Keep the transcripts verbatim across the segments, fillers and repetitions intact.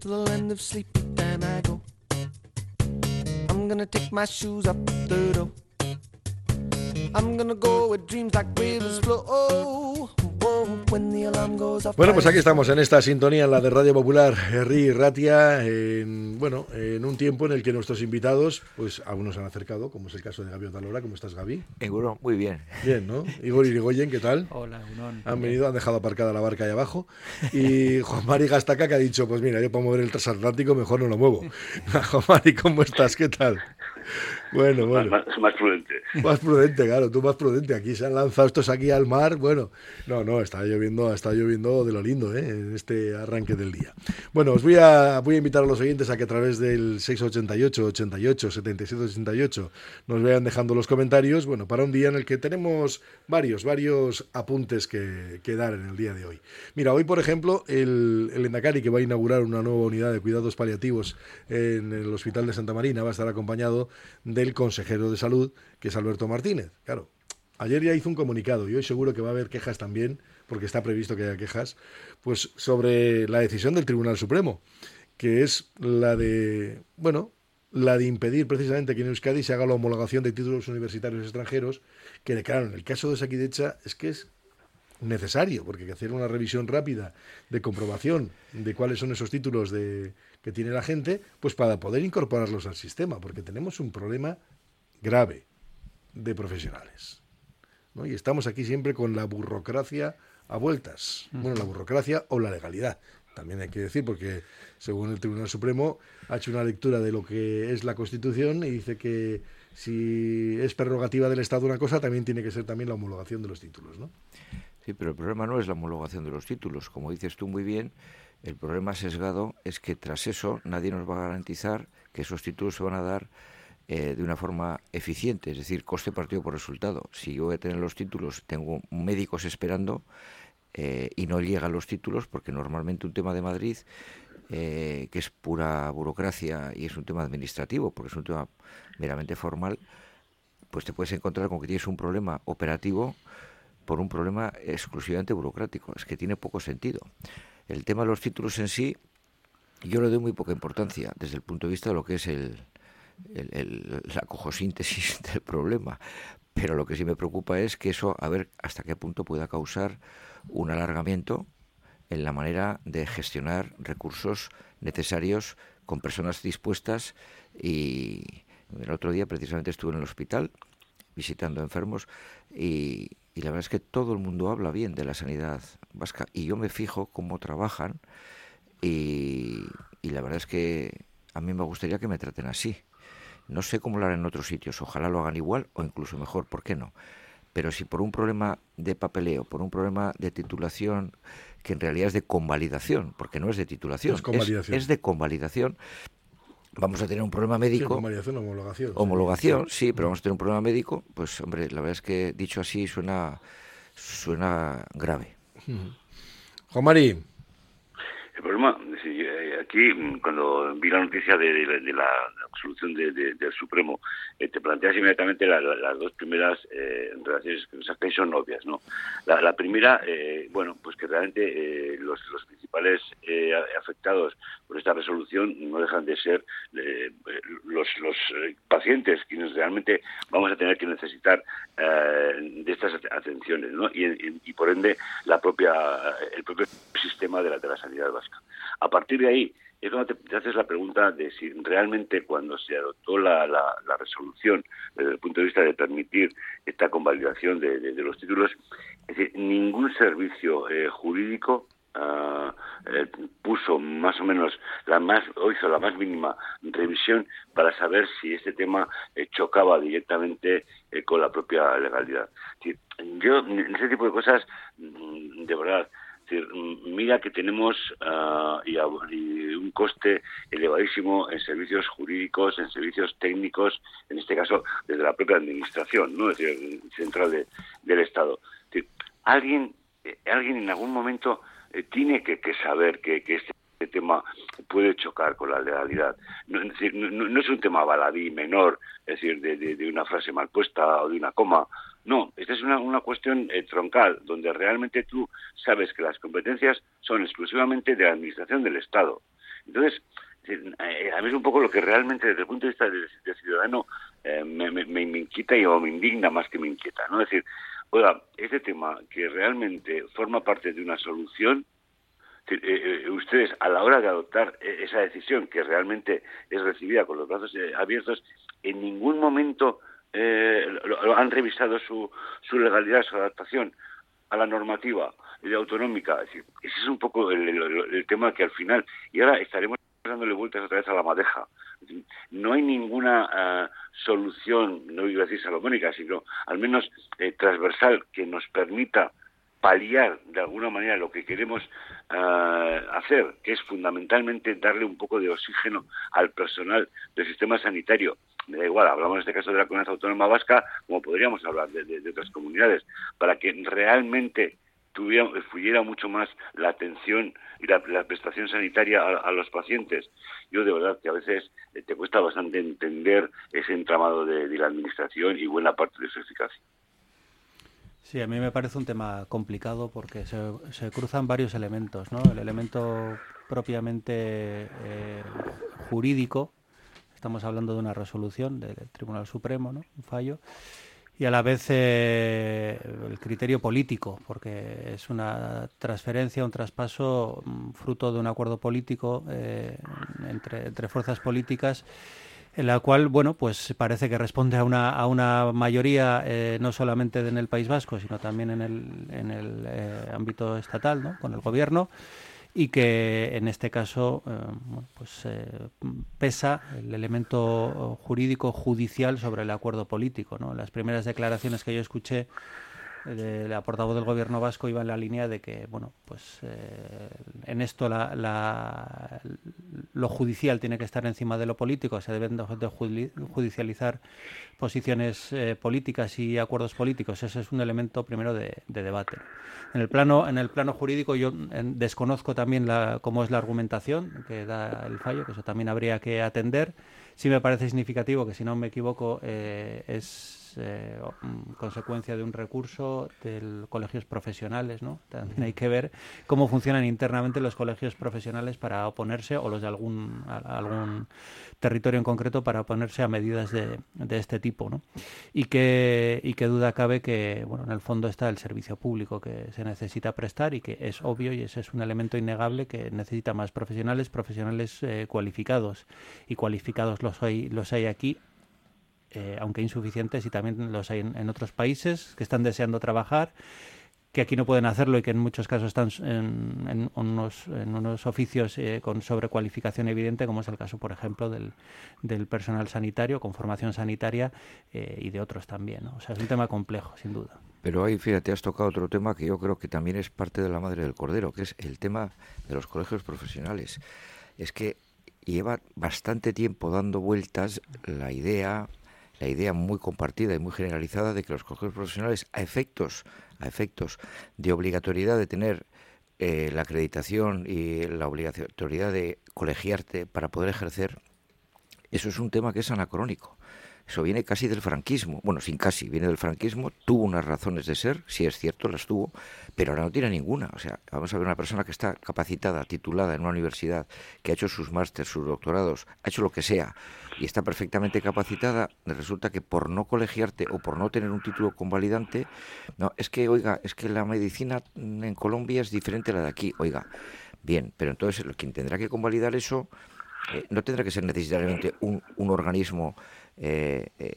to the land of sleepy time I go. I'm gonna take my shoes up the door. I'm gonna go where dreams like rivers flow. Oh, oh, when the alarm goes off. Bueno, pues aquí estamos en esta sintonía, en la de Radio Popular, Herri Ratia, en, bueno, en un tiempo en el que nuestros invitados, pues aún nos han acercado, como es el caso de Gabi Otalora. ¿Cómo estás, Gabi? Seguro, muy bien. Bien, ¿no? Igor Irigoyen, ¿qué tal? Hola, Unón. Han venido, han dejado aparcada la barca ahí abajo. Y Juan Mari Gastaca, que ha dicho, pues mira, yo para mover el transatlántico mejor no lo muevo. Juan Mari, ¿cómo estás? ¿Qué tal? Bueno, bueno. Más, más, más prudente. Más prudente, claro, tú más prudente. Aquí se han lanzado estos aquí al mar. Bueno, no, no, está lloviendo, está lloviendo de lo lindo, ¿eh? En este arranque del día. Bueno, os voy a, voy a invitar a los oyentes a que a través del seis ochenta y ocho, ochenta y ocho, setenta y siete ochenta y ocho nos vayan dejando los comentarios, bueno, para un día en el que tenemos varios, varios apuntes que, que dar en el día de hoy. Mira, hoy, por ejemplo, el, el Endacari, que va a inaugurar una nueva unidad de cuidados paliativos en el Hospital de Santa Marina, va a estar acompañado del consejero de salud, que es Alberto Martínez. Claro, ayer ya hizo un comunicado y hoy seguro que va a haber quejas también, porque está previsto que haya quejas, pues sobre la decisión del Tribunal Supremo, que es la de, bueno, la de impedir precisamente que en Euskadi se haga la homologación de títulos universitarios extranjeros, que claro, en el caso de Osakidetza es que es necesario, porque hay que hacer una revisión rápida de comprobación de cuáles son esos títulos de, que tiene la gente, pues para poder incorporarlos al sistema, porque tenemos un problema grave de profesionales, ¿no? Y estamos aquí siempre con la burocracia a vueltas. Bueno, la burocracia o la legalidad, también hay que decir, porque según el Tribunal Supremo ha hecho una lectura de lo que es la Constitución y dice que si es prerrogativa del Estado una cosa, también tiene que ser también la homologación de los títulos, ¿no? Sí, pero el problema no es la homologación de los títulos. Como dices tú muy bien, el problema sesgado es que tras eso nadie nos va a garantizar que esos títulos se van a dar eh, de una forma eficiente, es decir, coste partido por resultado. Si yo voy a tener los títulos, tengo médicos esperando eh, y no llegan los títulos, porque normalmente un tema de Madrid, eh, que es pura burocracia y es un tema administrativo, porque es un tema meramente formal, pues te puedes encontrar con que tienes un problema operativo por un problema exclusivamente burocrático. Es que tiene poco sentido. El tema de los títulos en sí, yo le doy muy poca importancia desde el punto de vista de lo que es el, el, el, la cojosíntesis del problema. Pero lo que sí me preocupa es que eso, a ver hasta qué punto pueda causar un alargamiento en la manera de gestionar recursos necesarios con personas dispuestas. Y el otro día precisamente estuve en el hospital visitando enfermos y, y la verdad es que todo el mundo habla bien de la sanidad vasca y yo me fijo cómo trabajan y, y la verdad es que a mí me gustaría que me traten así. No sé cómo lo harán en otros sitios, ojalá lo hagan igual o incluso mejor, ¿por qué no? Pero si por un problema de papeleo, por un problema de titulación, que en realidad es de convalidación, porque no es de titulación, es, convalidación. es, es de convalidación, vamos a tener un problema médico. Sí, convalidación, homologación. Homologación, sí, pero vamos a tener un problema médico, pues hombre, la verdad es que dicho así suena, suena grave. Juan Mari. El problema, sí, aquí, cuando vi la noticia de, de, de la absolución de, de, del Supremo, eh, te planteas inmediatamente la, la, las dos primeras eh, relaciones que sacáis son obvias, ¿no? La, la primera, eh, bueno, pues que realmente eh, los, los principales eh, afectados por esta resolución no dejan de ser eh, los, los pacientes, quienes realmente vamos a tener que necesitar eh, de estas atenciones, ¿no? Y, y, y por ende la propia el propio sistema de la, de la sanidad básica. A partir de ahí es cuando te, te haces la pregunta de si realmente cuando se adoptó la, la, la resolución desde el punto de vista de permitir esta convalidación de, de, de los títulos, es decir, ningún servicio eh, jurídico Uh, eh, puso más o menos la más o hizo la más mínima revisión para saber si este tema eh, chocaba directamente eh, con la propia legalidad. Es decir, yo en ese tipo de cosas, de verdad, es decir, mira que tenemos uh, y, y un coste elevadísimo en servicios jurídicos, en servicios técnicos, en este caso desde la propia administración, ¿no? Es decir, central de, del Estado. Es decir, alguien, eh, alguien en algún momento eh, tiene que, que saber que, que este este tema puede chocar con la legalidad. No, es decir, no, no es un tema baladí menor, es decir, de, de, de una frase mal puesta o de una coma. No, esta es una, una cuestión eh, troncal, donde realmente tú sabes que las competencias son exclusivamente de la administración del Estado. Entonces, a mí es un poco lo que realmente desde el punto de vista del, del ciudadano eh, me, me, me inquieta y o me indigna más que me inquieta, ¿no? Es decir, oiga, este tema que realmente forma parte de una solución, eh, eh, ustedes a la hora de adoptar esa decisión que realmente es recibida con los brazos eh, abiertos, en ningún momento eh, lo, lo han revisado su, su legalidad, su adaptación a la normativa autonómica. Es decir, ese es un poco el, el, el tema que al final, y ahora estaremos dándole vueltas otra vez a la madeja. No hay ninguna uh, solución, no iba a decir salomónica, sino al menos eh, transversal que nos permita paliar de alguna manera lo que queremos uh, hacer, que es fundamentalmente darle un poco de oxígeno al personal del sistema sanitario. Me da igual, hablamos en este caso de la Comunidad Autónoma Vasca, como podríamos hablar de, de, de otras comunidades, para que realmente tuviera, fluyera mucho más la atención y la, la prestación sanitaria a, a los pacientes. Yo de verdad que a veces eh, te cuesta bastante entender ese entramado de, de la administración y buena parte de su eficacia. Sí, a mí me parece un tema complicado porque se, se cruzan varios elementos, ¿no? El elemento propiamente eh, jurídico, estamos hablando de una resolución del Tribunal Supremo, ¿no? Un fallo, y a la vez eh, el criterio político, porque es una transferencia, un traspaso fruto de un acuerdo político eh, entre, entre fuerzas políticas, en la cual, bueno, pues parece que responde a una a una mayoría eh, no solamente en el País Vasco, sino también en el en el eh, ámbito estatal, ¿no? Con el gobierno, y que en este caso eh, bueno, pues eh, pesa el elemento jurídico judicial sobre el acuerdo político, ¿no? Las primeras declaraciones que yo escuché de la portavoz del gobierno vasco iba en la línea de que, bueno, pues eh, en esto la, la, lo judicial tiene que estar encima de lo político, se deben de, de judicializar posiciones eh, políticas y acuerdos políticos. Ese es un elemento primero de, de debate. En el plano, en el plano jurídico yo en, desconozco también la, cómo es la argumentación que da el fallo, que eso también habría que atender. Sí me parece significativo que, si no me equivoco, eh, es Eh, consecuencia de un recurso de los colegios profesionales, ¿no? También hay que ver cómo funcionan internamente los colegios profesionales para oponerse, o los de algún a, algún territorio en concreto, para oponerse a medidas de, de este tipo, ¿no? Y que y que duda cabe que, bueno, en el fondo está el servicio público que se necesita prestar, y que es obvio, y ese es un elemento innegable, que necesita más profesionales, profesionales eh, cualificados, y cualificados los hay los hay aquí. Eh, aunque insuficientes, y también los hay en, en otros países que están deseando trabajar, que aquí no pueden hacerlo y que en muchos casos están en, en, unos, en unos oficios eh, con sobrecualificación evidente, como es el caso, por ejemplo, del, del personal sanitario con formación sanitaria eh, y de otros también, ¿no? O sea, es un tema complejo, sin duda. Pero ahí, fíjate, has tocado otro tema que yo creo que también es parte de la madre del cordero, que es el tema de los colegios profesionales. Es que lleva bastante tiempo dando vueltas la idea... la idea muy compartida y muy generalizada de que los colegios profesionales, a efectos, a efectos de obligatoriedad de tener eh, la acreditación y la obligatoriedad de colegiarte para poder ejercer, eso es un tema que es anacrónico. Eso viene casi del franquismo. Bueno, sin casi, viene del franquismo. Tuvo unas razones de ser, sí es cierto, las tuvo, pero ahora no tiene ninguna. O sea, vamos a ver una persona que está capacitada, titulada en una universidad, que ha hecho sus másteres, sus doctorados, ha hecho lo que sea, y está perfectamente capacitada. Resulta que por no colegiarte o por no tener un título convalidante, no, es que, oiga, es que la medicina en Colombia es diferente a la de aquí. Oiga, bien, pero entonces quien tendrá que convalidar eso eh, no tendrá que ser necesariamente un, un organismo Eh, eh,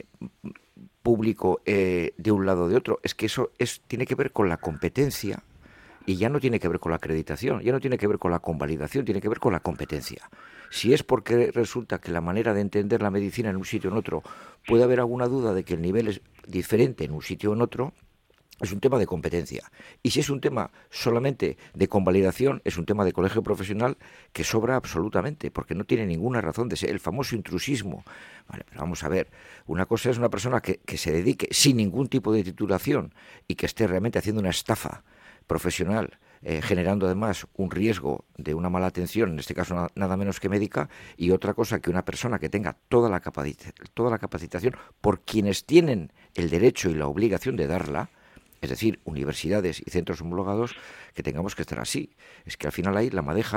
público eh, de un lado o de otro. Es que eso es tiene que ver con la competencia, y ya no tiene que ver con la acreditación, ya no tiene que ver con la convalidación, tiene que ver con la competencia. Si es porque resulta que la manera de entender la medicina en un sitio o en otro puede haber alguna duda de que el nivel es diferente en un sitio o en otro, es un tema de competencia. Y si es un tema solamente de convalidación, es un tema de colegio profesional que sobra absolutamente, porque no tiene ninguna razón de ser. El famoso intrusismo. Vale, pero vamos a ver, una cosa es una persona que, que se dedique sin ningún tipo de titulación y que esté realmente haciendo una estafa profesional, eh, generando además un riesgo de una mala atención, en este caso nada, nada menos que médica, y otra cosa que una persona que tenga toda la, capacit- toda la capacitación por quienes tienen el derecho y la obligación de darla, es decir, universidades y centros homologados, que tengamos que estar así. Es que al final ahí la madeja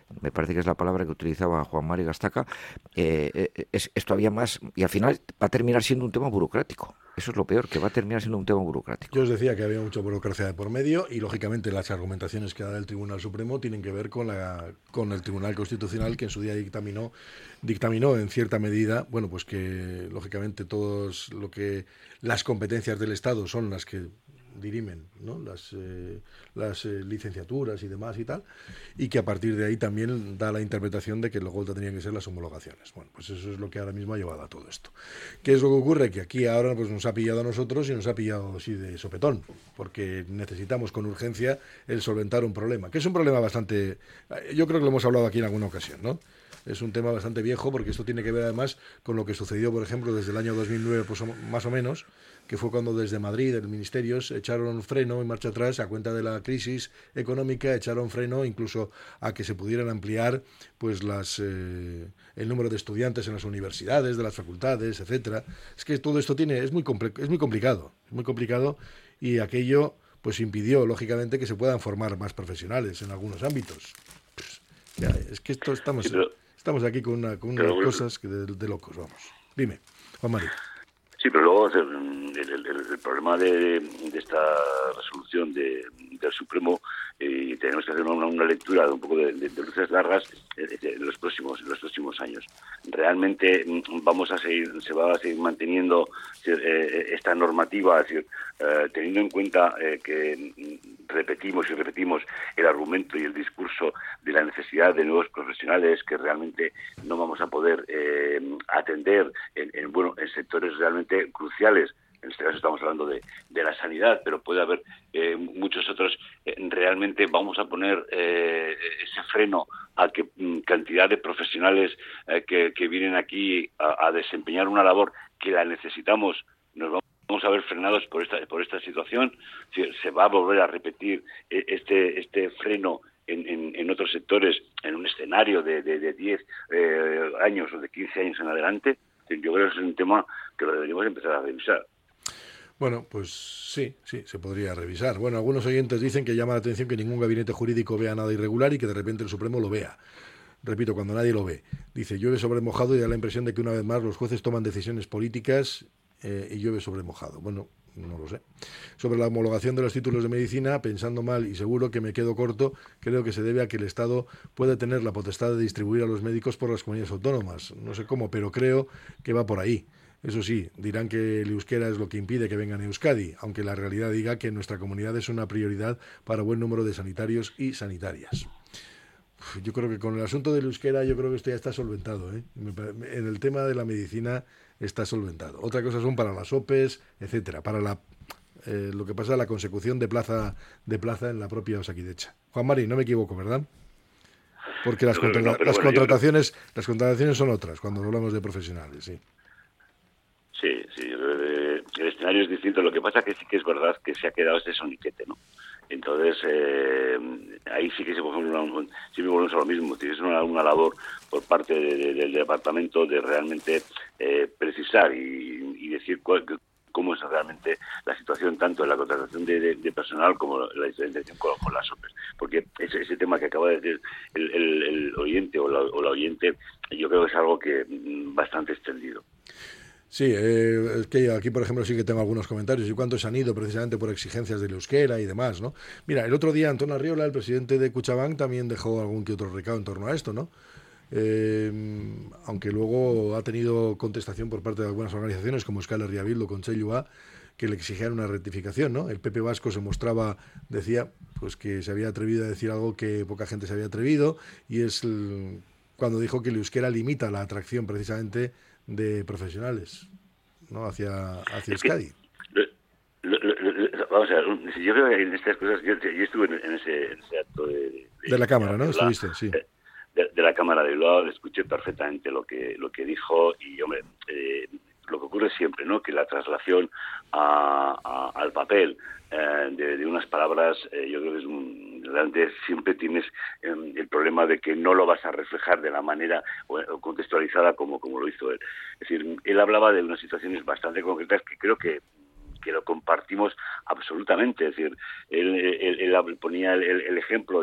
me parece que es la palabra que utilizaba Juan Mari Gastaca, eh, es, es todavía más, y al final va a terminar siendo un tema burocrático. Eso es lo peor, que va a terminar siendo un tema burocrático. Yo os decía que había mucha burocracia de por medio y, lógicamente, las argumentaciones que da el Tribunal Supremo tienen que ver con la con el Tribunal Constitucional, que en su día dictaminó, dictaminó en cierta medida, bueno, pues que, lógicamente, todos lo que las competencias del Estado son las que dirimen, ¿no? las, eh, las eh, licenciaturas y demás y tal, y que a partir de ahí también da la interpretación de que luego tendrían que ser las homologaciones. Bueno, pues eso es lo que ahora mismo ha llevado a todo esto. ¿Qué es lo que ocurre? Que aquí ahora pues nos ha pillado a nosotros y nos ha pillado así de sopetón, porque necesitamos con urgencia el solventar un problema, que es un problema bastante, yo creo que lo hemos hablado aquí en alguna ocasión, ¿no? Es un tema bastante viejo, porque esto tiene que ver además con lo que sucedió, por ejemplo, desde el año dos mil nueve, pues más o menos, que fue cuando desde Madrid, el Ministerio, echaron freno y marcha atrás a cuenta de la crisis económica, echaron freno incluso a que se pudieran ampliar pues las eh, el número de estudiantes en las universidades, de las facultades, etcétera. Es que todo esto tiene es muy compl- es muy complicado, es muy complicado y aquello pues impidió lógicamente que se puedan formar más profesionales en algunos ámbitos. Pues, ya, es que esto estamos sí, pero, estamos aquí con una con unas pero, cosas que de, de locos, vamos. Dime, Juan María. Sí, pero luego el, el, el, el problema de, de esta resolución de, del Supremo, eh, tenemos que hacer una, una lectura de un poco de, de, de luces largas en los próximos en los próximos años. Realmente vamos a seguir, se va a seguir manteniendo eh, esta normativa, es decir, eh, teniendo en cuenta eh, que repetimos y repetimos el argumento y el discurso de la necesidad de nuevos profesionales que realmente no vamos a poder eh, atender en, en bueno en sectores realmente cruciales. En este caso estamos hablando de, de la sanidad, pero puede haber eh, muchos otros. Eh, realmente vamos a poner eh, ese freno a que mm, cantidad de profesionales eh, que, que vienen aquí a, a desempeñar una labor que la necesitamos, nos vamos Vamos a ver frenados por esta por esta situación. Se va a volver a repetir este este freno en, en, en otros sectores en un escenario de, de, de diez eh, años o de quince años en adelante. Yo creo que es un tema que lo deberíamos empezar a revisar. Bueno, pues sí, sí, se podría revisar. Bueno, algunos oyentes dicen que llama la atención que ningún gabinete jurídico vea nada irregular y que de repente el Supremo lo vea. Repito, cuando nadie lo ve. Dice, llueve sobre mojado y da la impresión de que una vez más los jueces toman decisiones políticas eh, y llueve sobre mojado. Bueno, no lo sé. Sobre la homologación de los títulos de medicina, pensando mal y seguro que me quedo corto, creo que se debe a que el Estado puede tener la potestad de distribuir a los médicos por las comunidades autónomas. No sé cómo, pero creo que va por ahí. Eso sí, dirán que el euskera es lo que impide que vengan a Euskadi, aunque la realidad diga que nuestra comunidad es una prioridad para buen número de sanitarios y sanitarias. Yo creo que con el asunto del euskera yo creo que esto ya está solventado, ¿eh? En el tema de la medicina está solventado. Otra cosa son para las O P Es, etcétera, para la eh, lo que pasa la consecución de plaza de plaza en la propia Osakidecha. Juan Mari, no me equivoco, ¿verdad? Porque las, contra- no, las bueno, contrataciones creo... las contrataciones son otras cuando hablamos de profesionales, sí. Sí, sí, el escenario es distinto. Lo que pasa es que sí que es verdad que se ha quedado ese soniquete, ¿no? Entonces, eh, ahí sí que se puede una, sí me volvemos a lo mismo. Tiene que ser una, una labor por parte de, de, del departamento de realmente eh, precisar y, y decir cuál, cómo es realmente la situación tanto en la contratación de, de, de personal como la diferenciación con, con las O P Es. Porque ese, ese tema que acaba de decir el, el, el oyente o la, o la oyente, yo creo que es algo que bastante extendido. Sí, eh, es que aquí, por ejemplo, sí que tengo algunos comentarios. ¿Y cuántos han ido precisamente por exigencias del euskera y demás, no? Mira, el otro día Antonio Arriola, el presidente de Kutxabank, también dejó algún que otro recado en torno a esto, ¿no? Eh, aunque luego ha tenido contestación por parte de algunas organizaciones como Euskal Herria Bildu, Kontseilua, que le exigían una rectificación, ¿no? El P P vasco se mostraba, decía, pues que se había atrevido a decir algo que poca gente se había atrevido, y es el, cuando dijo que el euskera limita la atracción precisamente de profesionales, ¿no? hacia hacia Euskadi. Lo, lo, lo, vamos a ver, yo creo que en estas cosas, yo, yo estuve en ese, en ese acto de, de, de la Cámara, de, ¿no? de la, Estuviste, sí. De, de, de la Cámara de Bilbao, escuché perfectamente lo que lo que dijo y, hombre, eh, lo que ocurre siempre, ¿no? Que la traslación a, a, al papel eh, de, de unas palabras, eh, yo creo que es un, realmente siempre tienes eh, el problema de que no lo vas a reflejar de la manera o, o contextualizada como, como lo hizo él. Es decir, él hablaba de unas situaciones bastante concretas que creo que que lo compartimos absolutamente. Es decir, él, él, él ponía el, el ejemplo de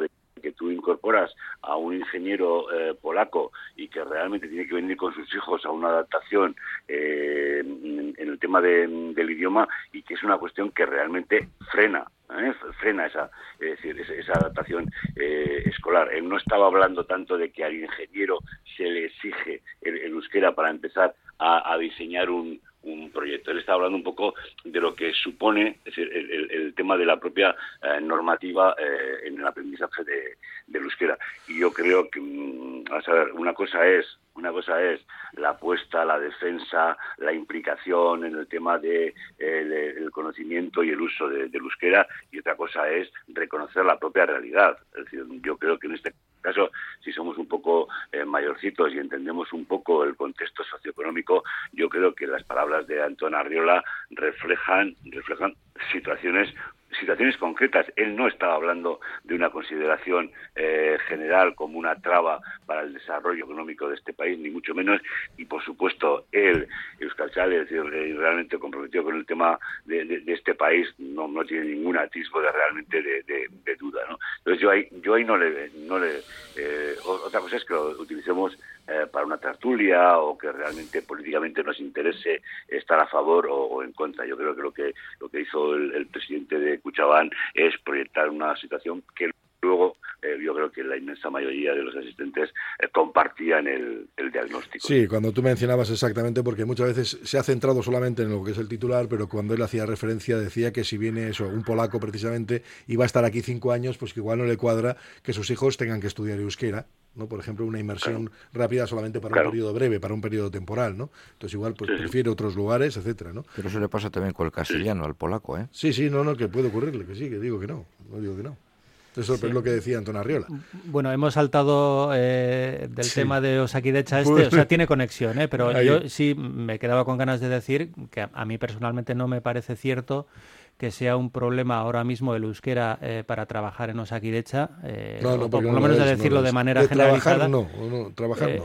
que tú incorporas a un ingeniero eh, polaco y que realmente tiene que venir con sus hijos a una adaptación eh, en, en el tema de, del idioma, y que es una cuestión que realmente frena ¿eh? frena esa, es decir, esa, esa adaptación eh, escolar. Él no estaba hablando tanto de que al ingeniero se le exige el, el euskera para empezar a, a diseñar un un proyecto. Él está hablando un poco de lo que supone, es decir, el, el, el tema de la propia eh, normativa eh, en el aprendizaje de, del euskera. Y yo creo que, mmm, a saber, una cosa es una cosa es la apuesta, la defensa, la implicación en el tema de, eh, de el conocimiento y el uso de, del euskera, y otra cosa es reconocer la propia realidad. Es decir, yo creo que en este caso, si somos un poco eh, mayorcitos y entendemos un poco el contexto socioeconómico, yo creo que las palabras de Antón Arriola reflejan reflejan situaciones situaciones concretas. Él no estaba hablando de una consideración eh, general como una traba para el desarrollo económico de este país, ni mucho menos, y por supuesto él, Euskaltzale, es decir, realmente comprometido con el tema de, de, de este país, no, no tiene ningún atisbo de realmente de, de, de duda, ¿no? Entonces yo ahí, yo ahí no le... No le eh, otra cosa es que lo utilicemos eh, para una tertulia o que realmente políticamente nos interese estar a favor o, o en contra. Yo creo que lo que, lo que hizo el, el presidente de Kutxabank es proyectar una situación que luego eh, yo creo que la inmensa mayoría de los asistentes eh, compartían el, el diagnóstico. Sí, cuando tú mencionabas exactamente, porque muchas veces se ha centrado solamente en lo que es el titular, pero cuando él hacía referencia decía que si viene eso, un polaco precisamente, y va a estar aquí cinco años, pues que igual no le cuadra que sus hijos tengan que estudiar euskera, ¿no? Por ejemplo, una inmersión claro. rápida solamente para claro. un periodo breve, para un periodo temporal, ¿no? Entonces igual pues sí, prefiere sí. otros lugares, etcétera, ¿no? Pero eso le pasa también con el castellano, sí. al polaco, ¿eh? Sí, sí, no, no, que puede ocurrirle, que sí, que digo que no, no digo que no. Eso sí. es lo que decía Antón Arriola. Bueno, hemos saltado eh, del sí. tema de Osakidecha este, o sea, tiene conexión, ¿eh? Pero Ahí. yo sí me quedaba con ganas de decir que a, a mí personalmente no me parece cierto que sea un problema ahora mismo el euskera eh, para trabajar en Osakidecha, eh, no, no, o por lo no menos es, de decirlo no de manera de generalizada. Trabajar no, no trabajar eh, no.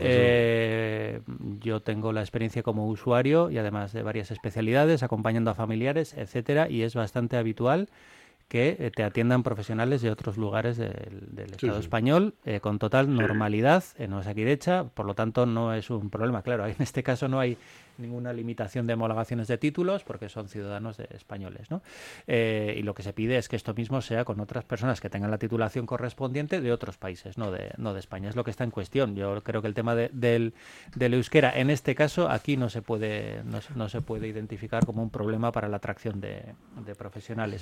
Eh, yo tengo la experiencia como usuario y además de varias especialidades, acompañando a familiares, etcétera, y es bastante habitual que te atiendan profesionales de otros lugares del, del Estado sí, sí. español eh, con total normalidad en Osakidecha, por lo tanto no es un problema. Claro, en este caso no hay ninguna limitación de homologaciones de títulos porque son ciudadanos de, españoles, ¿no? Eh, y lo que se pide es que esto mismo sea con otras personas que tengan la titulación correspondiente de otros países, no de, no de España. Es lo que está en cuestión. Yo creo que el tema de, del, del euskera, en este caso, aquí no se puede, no, no se puede identificar como un problema para la atracción de, de profesionales.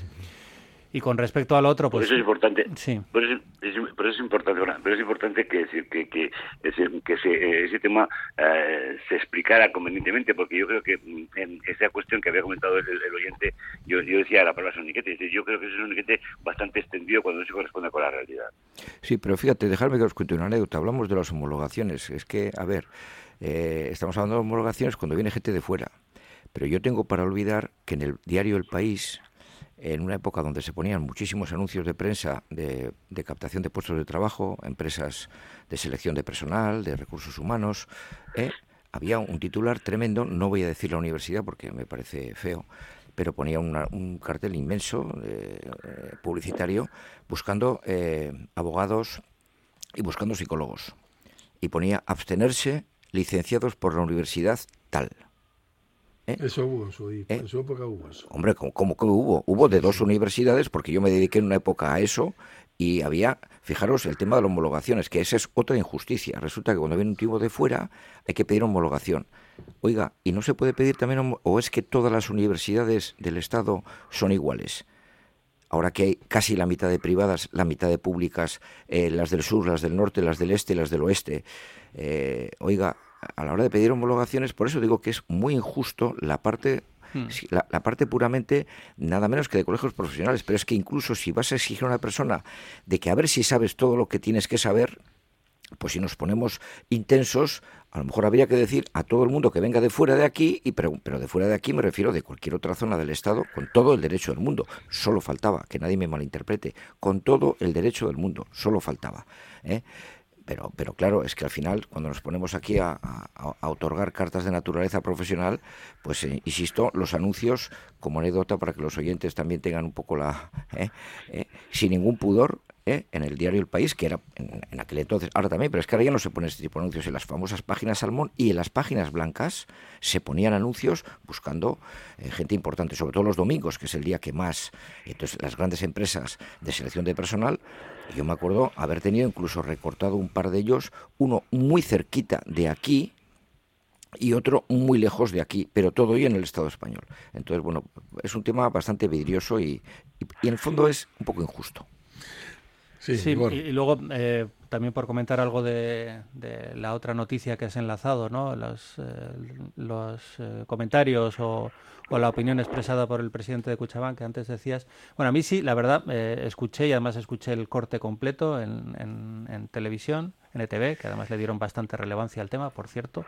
Y con respecto al otro, pues... Por eso es importante, sí. por eso es, por eso es importante, pero es importante que decir que que ese, que ese, ese tema eh, se explicara convenientemente, porque yo creo que en esa cuestión que había comentado el, el oyente, yo, yo decía la palabra soniquete, es decir, yo creo que es un soniquete bastante extendido cuando no se corresponde con la realidad. Sí, pero fíjate, dejadme que os cuente una anécdota. Hablamos de las homologaciones. Es que, a ver, eh, estamos hablando de homologaciones cuando viene gente de fuera, pero yo tengo para olvidar que en el diario El País, en una época donde se ponían muchísimos anuncios de prensa de, de captación de puestos de trabajo, empresas de selección de personal, de recursos humanos, ¿eh? había un titular tremendo, no voy a decir la universidad porque me parece feo, pero ponía una, un cartel inmenso eh, publicitario buscando eh, abogados y buscando psicólogos. Y ponía abstenerse licenciados por la universidad tal. ¿Eh? Eso hubo en su, ¿Eh? en su época hubo eso. Hombre, ¿cómo, cómo que hubo? Hubo de dos universidades, porque yo me dediqué en una época a eso, y había, fijaros, el tema de las homologaciones, que esa es otra injusticia. Resulta que cuando viene un tipo de fuera hay que pedir homologación. Oiga, ¿y no se puede pedir también, o es que todas las universidades del Estado son iguales? Ahora que hay casi la mitad de privadas, la mitad de públicas, eh, las del sur, las del norte, las del este, las del oeste. Eh, oiga, a la hora de pedir homologaciones, por eso digo que es muy injusto la parte hmm. la, la parte puramente nada menos que de colegios profesionales, pero es que incluso si vas a exigir a una persona de que a ver si sabes todo lo que tienes que saber, pues si nos ponemos intensos, a lo mejor habría que decir a todo el mundo que venga de fuera de aquí, y pero, pero de fuera de aquí me refiero de cualquier otra zona del Estado, con todo el derecho del mundo. Solo faltaba, que nadie me malinterprete, con todo el derecho del mundo, solo faltaba, ¿eh? Pero, pero claro, es que al final, cuando nos ponemos aquí a, a, a otorgar cartas de naturaleza profesional, pues eh, insisto, los anuncios, como anécdota para que los oyentes también tengan un poco la... Eh, eh, sin ningún pudor, ¿eh? en el diario El País, que era en, en aquel entonces, ahora también, pero es que ahora ya no se pone este tipo de anuncios en las famosas páginas salmón, y en las páginas blancas se ponían anuncios buscando eh, gente importante, sobre todo los domingos, que es el día que más, entonces las grandes empresas de selección de personal, yo me acuerdo haber tenido incluso recortado un par de ellos, uno muy cerquita de aquí y otro muy lejos de aquí, pero todo hoy en el Estado español. Entonces, bueno, es un tema bastante vidrioso y, y, y en el fondo es un poco injusto. Sí, sí, bueno. y, y luego eh, también por comentar algo de, de la otra noticia que has enlazado, ¿no? Los, eh, los eh, comentarios o, o la opinión expresada por el presidente de Kutxabank que antes decías. Bueno, a mí sí, la verdad, eh, escuché y además escuché el corte completo en, en, en televisión, en E T V, que además le dieron bastante relevancia al tema, por cierto,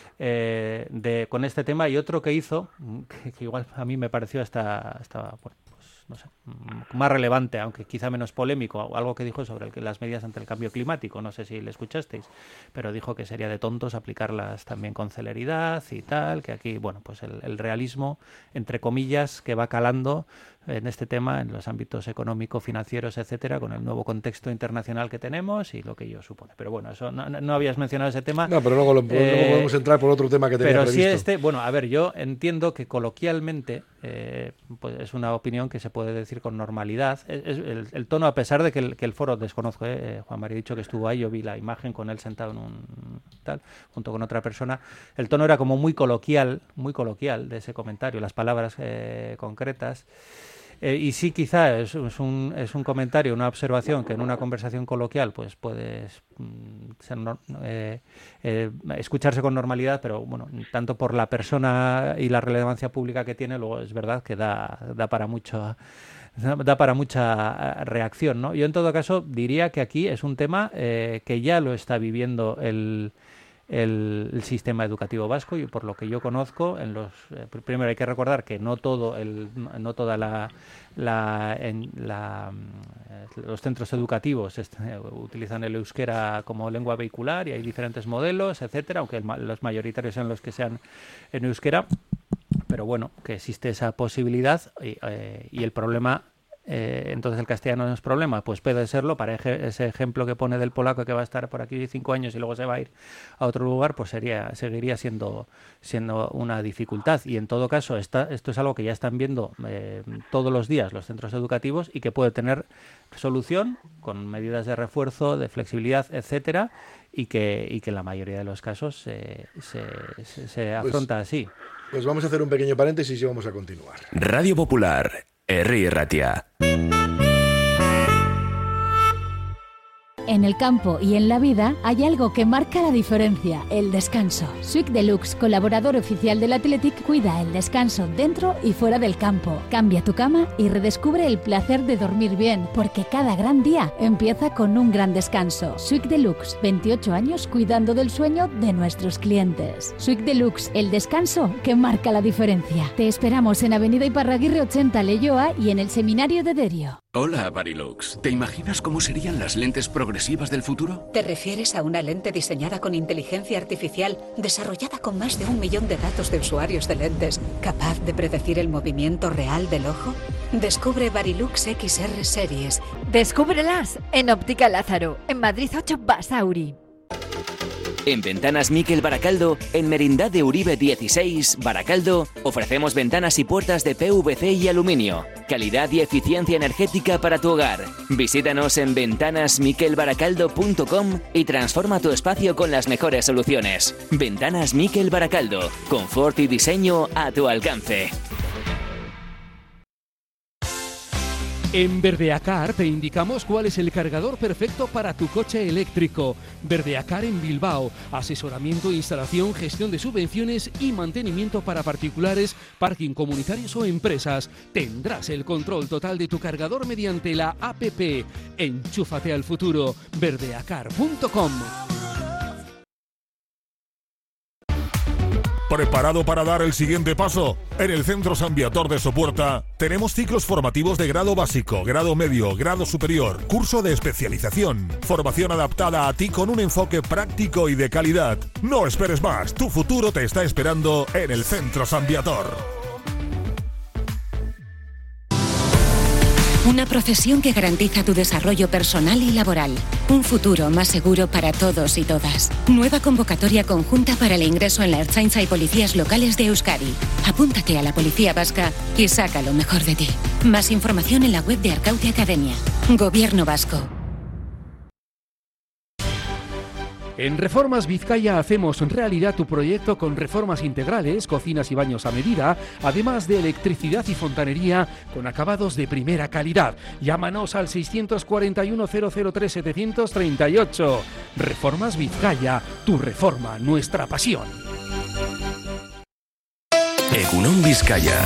eh, de, con este tema, y otro que hizo, que, que igual a mí me pareció hasta, hasta bueno, no sé, más relevante, aunque quizá menos polémico, algo que dijo sobre el, las medidas ante el cambio climático, no sé si le escuchasteis, pero dijo que sería de tontos aplicarlas también con celeridad y tal, que aquí, bueno, pues el, el realismo, entre comillas, que va calando en este tema, en los ámbitos económico, financieros, etcétera, con el nuevo contexto internacional que tenemos y lo que ello supone. Pero bueno, eso no, no habías mencionado ese tema. No, pero luego, lo, eh, luego podemos entrar por otro tema que tenía pero previsto. Pero sí este, bueno, a ver, yo entiendo que coloquialmente eh, pues es una opinión que se puede decir con normalidad. Es, es el, el tono, a pesar de que el, que el foro desconozco, eh, Juan María ha dicho que estuvo ahí, yo vi la imagen con él sentado en un tal, junto con otra persona, el tono era como muy coloquial, muy coloquial de ese comentario, las palabras eh, concretas. Eh, y sí, quizá es, es, un, es un comentario, una observación que en una conversación coloquial pues puedes mm, ser no, eh, eh, escucharse con normalidad, pero bueno, tanto por la persona y la relevancia pública que tiene, luego es verdad que da, da para mucho, da para mucha reacción, ¿no? Yo en todo caso diría que aquí es un tema eh, que ya lo está viviendo el El, el sistema educativo vasco, y por lo que yo conozco, en los eh, primero hay que recordar que no todo el no toda la, la, en, la eh, los centros educativos est- eh, utilizan el euskera como lengua vehicular, y hay diferentes modelos, etcétera, aunque el, los mayoritarios sean los que sean en euskera, pero bueno, que existe esa posibilidad, y, eh, y el problema Eh, entonces el castellano no es problema, pues puede serlo. Para ej- ese ejemplo que pone del polaco, que va a estar por aquí cinco años y luego se va a ir a otro lugar, pues sería seguiría siendo siendo una dificultad. Y en todo caso esta, esto es algo que ya están viendo eh, todos los días los centros educativos, y que puede tener solución con medidas de refuerzo, de flexibilidad, etcétera, y que y que en la mayoría de los casos eh, se, se, se afronta pues, así. Pues vamos a hacer un pequeño paréntesis y vamos a continuar. Radio Popular, Herri Ratia. En el campo y en la vida hay algo que marca la diferencia: el descanso. Suic Deluxe, colaborador oficial del Athletic, cuida el descanso dentro y fuera del campo. Cambia tu cama y redescubre el placer de dormir bien, porque cada gran día empieza con un gran descanso. Suic Deluxe, veintiocho años cuidando del sueño de nuestros clientes. Suic Deluxe, el descanso que marca la diferencia. Te esperamos en Avenida Iparraguirre ochenta, Leioa, y en el Seminario de Derio. Hola, Varilux. ¿Te imaginas cómo serían las lentes progresivas del futuro? ¿Te refieres a una lente diseñada con inteligencia artificial, desarrollada con más de un millón de datos de usuarios de lentes, capaz de predecir el movimiento real del ojo? Descubre Varilux X R Series. Descúbrelas en Óptica Lázaro, en Madrid ocho, Basauri. En Ventanas Miquel Baracaldo, en Merindad de Uribe dieciséis, Baracaldo, ofrecemos ventanas y puertas de P V C y aluminio. Calidad y eficiencia energética para tu hogar. Visítanos en ventanas miquel baracaldo punto com y transforma tu espacio con las mejores soluciones. Ventanas Miquel Baracaldo, confort y diseño a tu alcance. En Verdeacar te indicamos cuál es el cargador perfecto para tu coche eléctrico. Verdeacar en Bilbao. Asesoramiento, instalación, gestión de subvenciones y mantenimiento para particulares, parking comunitarios o empresas. Tendrás el control total de tu cargador mediante la app. Enchúfate al futuro. verdeacar punto com. ¿Preparado para dar el siguiente paso? En el Centro San Viator de Sopuerta tenemos ciclos formativos de grado básico, grado medio, grado superior, curso de especialización, formación adaptada a ti con un enfoque práctico y de calidad. No esperes más, tu futuro te está esperando en el Centro San Viator. Una profesión que garantiza tu desarrollo personal y laboral. Un futuro más seguro para todos y todas. Nueva convocatoria conjunta para el ingreso en la Ertzaintza y policías locales de Euskadi. Apúntate a la Policía Vasca y saca lo mejor de ti. Más información en la web de Arkaute Academia. Gobierno Vasco. En Reformas Vizcaya hacemos realidad tu proyecto con reformas integrales, cocinas y baños a medida, además de electricidad y fontanería con acabados de primera calidad. Llámanos al seiscientos cuarenta y uno cero cero tres setecientos treinta y ocho. Reformas Vizcaya, tu reforma, nuestra pasión. Egunon Vizcaya.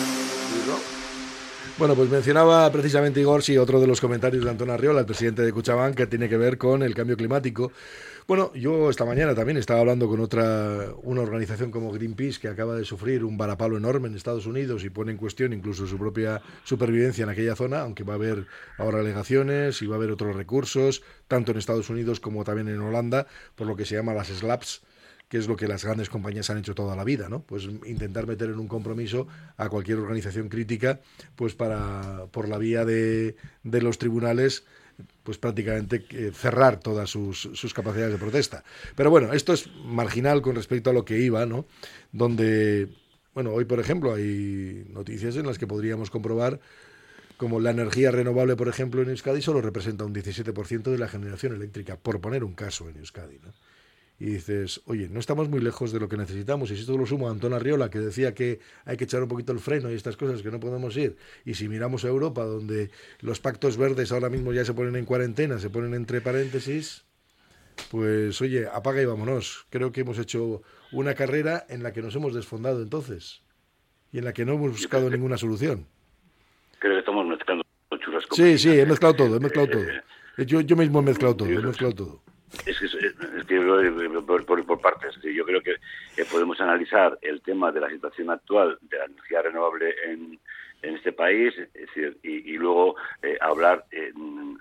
Bueno, pues mencionaba precisamente Igor, sí, otro de los comentarios de Antón Arriola, el presidente de Kutxabank, que tiene que ver con el cambio climático. Bueno, yo esta mañana también estaba hablando con otra, una organización como Greenpeace, que acaba de sufrir un varapalo enorme en Estados Unidos y pone en cuestión incluso su propia supervivencia en aquella zona, aunque va a haber ahora alegaciones y va a haber otros recursos, tanto en Estados Unidos como también en Holanda, por lo que se llama las SLAPs, que es lo que las grandes compañías han hecho toda la vida, ¿no? Pues intentar meter en un compromiso a cualquier organización crítica, pues para, por la vía de, de los tribunales, pues prácticamente eh, cerrar todas sus, sus capacidades de protesta. Pero bueno, esto es marginal con respecto a lo que iba, ¿no? Donde, bueno, hoy por ejemplo hay noticias en las que podríamos comprobar como la energía renovable, por ejemplo, en Euskadi solo representa un diecisiete por ciento de la generación eléctrica, por poner un caso en Euskadi, ¿no? Y dices, oye, no estamos muy lejos de lo que necesitamos. Y si esto lo sumo a Antón Arriola, que decía que hay que echar un poquito el freno y estas cosas, que no podemos ir. Y si miramos a Europa, donde los pactos verdes ahora mismo ya se ponen en cuarentena, se ponen entre paréntesis, pues oye, apaga y vámonos. Creo que hemos hecho una carrera en la que nos hemos desfondado entonces. Y en la que no hemos buscado ninguna solución. Creo que estamos mezclando churrasco. Sí, sí, he mezclado todo, he mezclado todo. Yo, yo mismo he mezclado todo, he mezclado todo. Es que, es que por, por, por partes, yo creo que eh, podemos analizar el tema de la situación actual de la energía renovable en, en este país, es decir, y, y luego eh, hablar eh,